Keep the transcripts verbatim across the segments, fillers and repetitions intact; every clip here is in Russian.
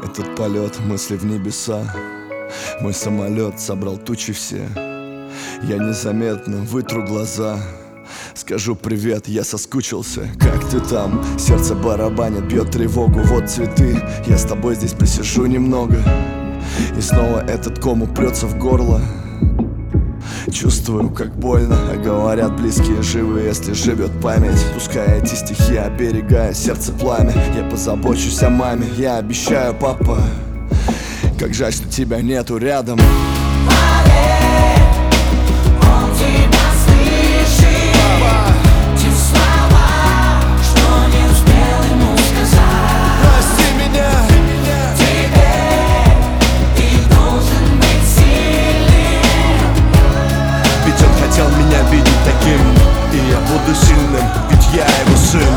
Этот полет, мысли в небеса. Мой самолет собрал тучи все. Я незаметно вытру глаза. Скажу привет, я соскучился. Как ты там? Сердце барабанит, бьет тревогу. Вот цветы, я с тобой здесь присижу немного. И снова этот ком упрется в горло. Чувствую, как больно, а говорят близкие живы, если живет память. Пускай эти стихи оберегая сердце пламя. Я позабочусь о маме, я обещаю, папа. Как жаль, что тебя нету рядом. Поверь, он тебя слышит. Те слова, что не успел ему сказать. Прости меня. Теперь ты должен быть сильным. Ведь он хотел меня видеть таким, и я буду сильным, ведь я его сын.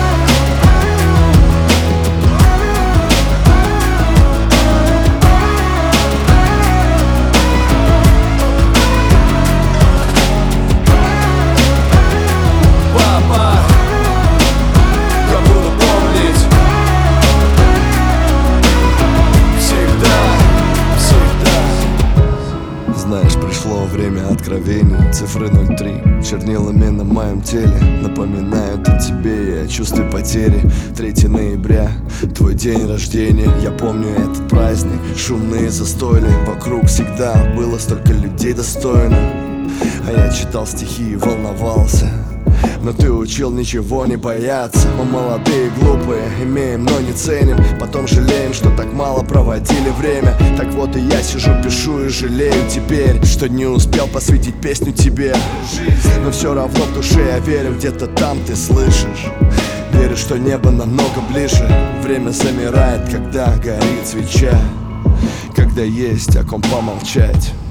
Знаешь, пришло время откровений. Цифры ноль три чернилами на моем теле напоминают о тебе и о чувстве потери. Третьего ноября, твой день рождения. Я помню этот праздник, шумные застойли. Вокруг всегда было столько людей достойных. А я читал стихи и волновался. Но ты учил ничего не бояться. Мы молодые и глупые, имеем, но не ценим. Потом жалеем, что так мало проводили время. Так вот и я сижу, пишу и жалею теперь, что не успел посвятить песню тебе. Но все равно в душе я верю, где-то там ты слышишь. Верю, что небо намного ближе. Время замирает, когда горит свеча. Когда есть о ком помолчать.